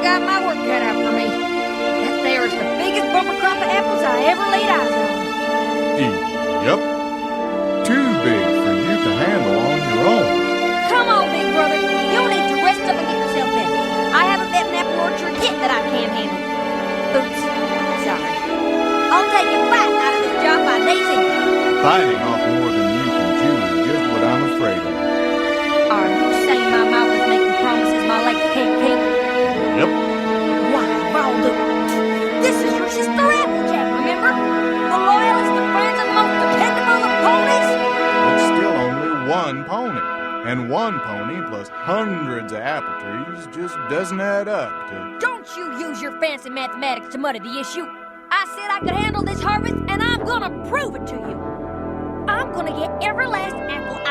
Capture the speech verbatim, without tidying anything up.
got my work cut out for me. That there is the biggest bumper crop of apples I ever laid eyes on. Yep. Too big for you to handle on your own. Come on, big brother. You need to rest up and get yourself in. I haven't bet an apple orchard yet that I can't handle. Oops. Sorry. I'll take a bite out of this job by Daisy. Biting off more than you can chew is just what I'm afraid of. Are you saying my mouth is making promises my legs can't keep? Yep. Why, Baldo, this is your sister Applejack, remember? The loyalest of friends and the most dependable of ponies? It's still only one pony. And one pony plus hundreds of apple trees just doesn't add up to... Don't you use your fancy mathematics to muddy the issue. I said I could handle this harvest, and I'm gonna prove it to you. I'm gonna get every last apple